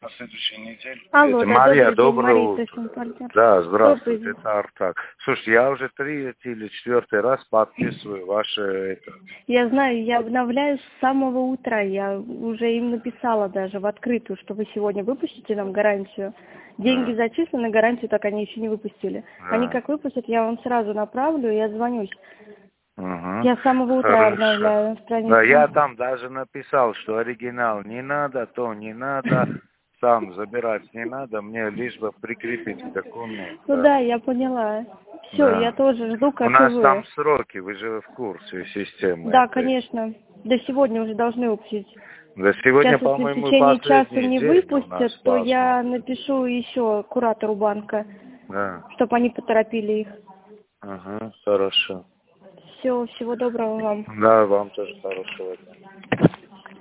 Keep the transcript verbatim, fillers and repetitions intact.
следующей неделе. Алло, Это да, Мария, добрый день, доброе Мария, утро. точно, партнер. Да, Добрый здравствуйте, день. это Артак. Слушайте, я уже третий или четвертый раз подписываю ваше это. Я знаю, я обновляю с самого утра. Я уже им написала даже в открытую, что вы сегодня выпустите нам гарантию. Деньги Да, зачислены, гарантию так они еще не выпустили. Они да. как выпустят, я вам сразу направлю и отзвонюсь. Угу. Я с самого утра Хорошо. обновляю Да, я страницу. там даже написал, что оригинал не надо, то не надо, сам забирать не надо, мне лишь бы прикрепить документ. Ну Да. да, я поняла. Все, я Да. тоже жду, У как и нас там вы. сроки, вы же в курсе системы Да, этой. конечно. До сегодня уже должны выпустить. Да сегодня, Сейчас, если в по-моему, течение часа последний не день у нас выпустят, то я возможно. напишу еще куратору банка, Да. чтобы они поторопили их. Ага, хорошо. Все, всего доброго вам. Да, вам тоже хорошего дня.